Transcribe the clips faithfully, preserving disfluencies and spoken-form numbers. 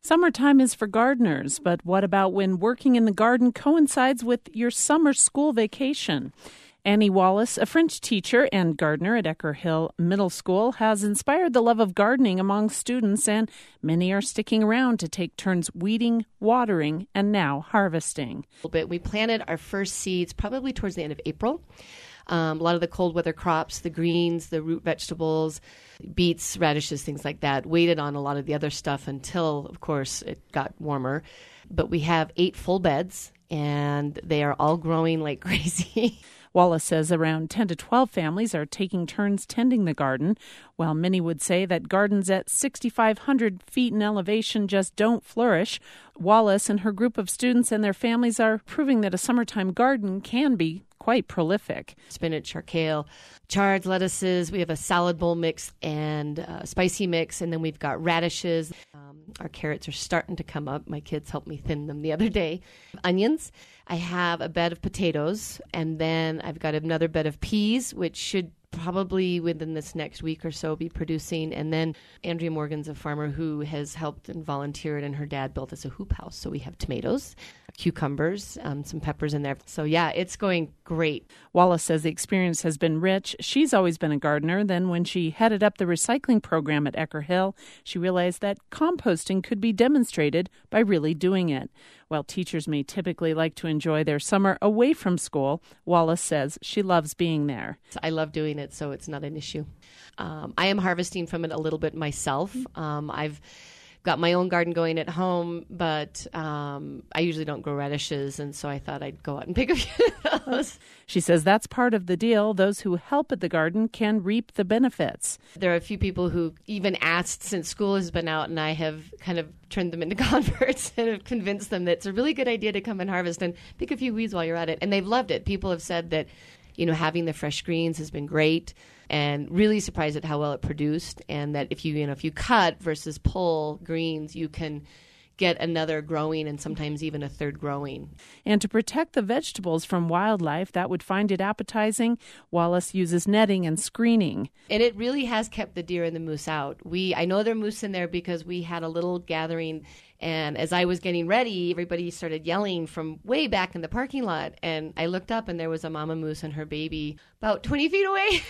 Summertime is for gardeners, but what about when working in the garden coincides with your summer school vacation? Annie Wallace, a French teacher and gardener at Ecker Hill Middle School, has inspired the love of gardening among students, and many are sticking around to take turns weeding, watering, and now harvesting. We planted our first seeds probably towards the end of April. Um, a lot of the cold weather crops, the greens, the root vegetables, beets, radishes, things like that, waited on a lot of the other stuff until, of course, it got warmer. But we have eight full beds, and they are all growing like crazy. Wallace says around ten to twelve families are taking turns tending the garden, while many would say that gardens at six thousand five hundred feet in elevation just don't flourish. Wallace and her group of students and their families are proving that a summertime garden can be quite prolific. Spinach, or kale, chards, lettuces. We have a salad bowl mix and a spicy mix, and then we've got radishes. Um, our carrots are starting to come up. My kids helped me thin them the other day. Onions. I have a bed of potatoes, and then I've got another bed of peas, which should probably within this next week or so be producing. And then Andrea Morgan's a farmer who has helped and volunteered, and her dad built us a hoop house. So we have tomatoes, cucumbers, um, some peppers in there. So yeah, it's going great. Wallace says the experience has been rich. She's always been a gardener. Then when she headed up the recycling program at Ecker Hill, she realized that composting could be demonstrated by really doing it. While teachers may typically like to enjoy their summer away from school, Wallace says she loves being there. I love doing it, so it's not an issue. Um, I am harvesting from it a little bit myself. Um, I've got my own garden going at home, but um, I usually don't grow radishes, and so I thought I'd go out and pick a few of those. She says that's part of the deal. Those who help at the garden can reap the benefits. There are a few people who even asked since school has been out, and I have kind of turned them into converts and have convinced them that it's a really good idea to come and harvest and pick a few weeds while you're at it. And they've loved it. People have said that, you know, having the fresh greens has been great, and really surprised at how well it produced, and that if you, you know, if you cut versus pull greens, you can get another growing and sometimes even a third growing. And to protect the vegetables from wildlife that would find it appetizing, Wallace uses netting and screening. And it really has kept the deer and the moose out. We I know there are moose in there because we had a little gathering, and as I was getting ready, everybody started yelling from way back in the parking lot, and I looked up and there was a mama moose and her baby about twenty feet away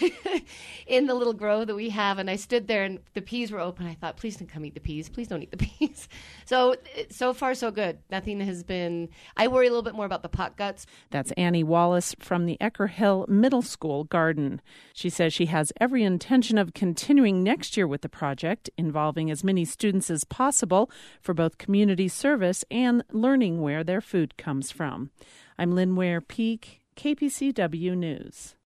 in the little grove that we have, and I stood there and the peas were open. I thought, please don't come eat the peas. Please don't eat the peas. So, so far so good. Nothing has been, I worry a little bit more about the pot guts. That's Annie Wallace from the Ecker Hill Middle School garden. She says she has every intention of continuing next year with the project, involving as many students as possible for both community service and learning where their food comes from. I'm Lynn Ware Peak, K P C W News.